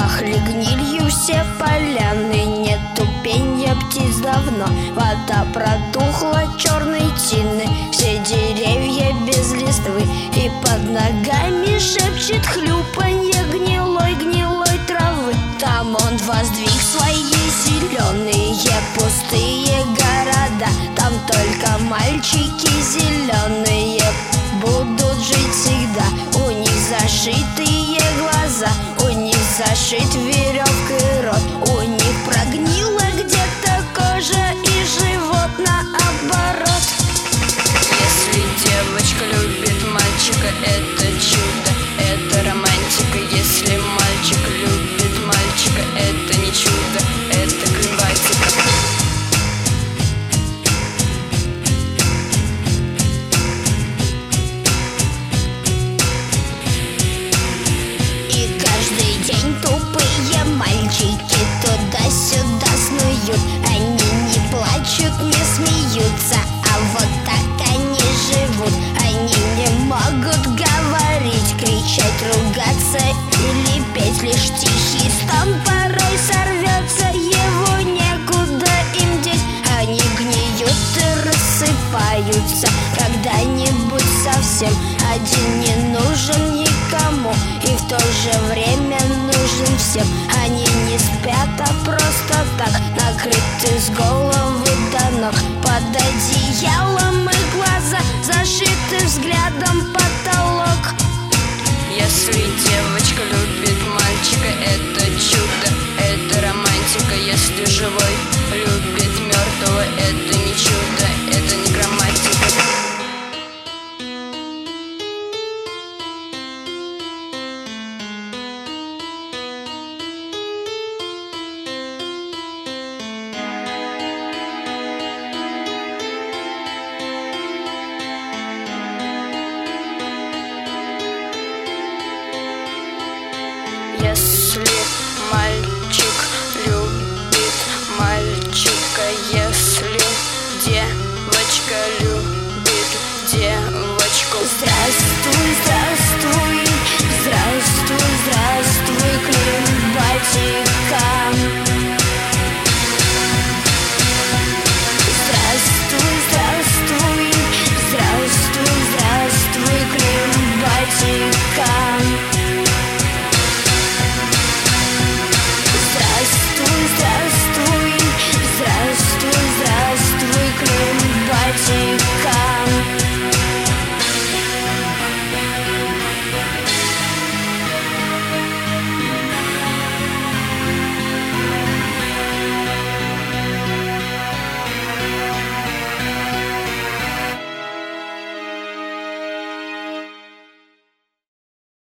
Пахли гнилью все поляны, нету пенья птиц давно. Вода протухла черной тины, все деревья без листвы, и под ногами шепчет хлюпанье гнилой травы. Там он воздвиг свои зеленые пустые города, там только мальчики зеленые будут жить всегда. У них зашитые глаза, у них зашит веревкой рот, у них прогнила где-то кожа и живот наоборот. Если девочка любит мальчика, это чудо, это романтика. Если мальчик любит мальчика, это не чудо, это климатика. И каждый день тупые мальчики туда-сюда снуют. Они не плачут, не смеются, а вот так они живут. Они не могут говорить, кричать, ругаться или петь. Лишь тихий стон порой сорвется, его некуда им деть. Они гниют и рассыпаются когда-нибудь совсем. Один не нужен никому и в то же время нужен всем. Они не спят, а просто так, накрыты с головы до ног. Под одеялом их глаза зашиты взглядом потолок. Если девочка любит мальчика, это чудо, это романтика. Если живой любит мертвого, это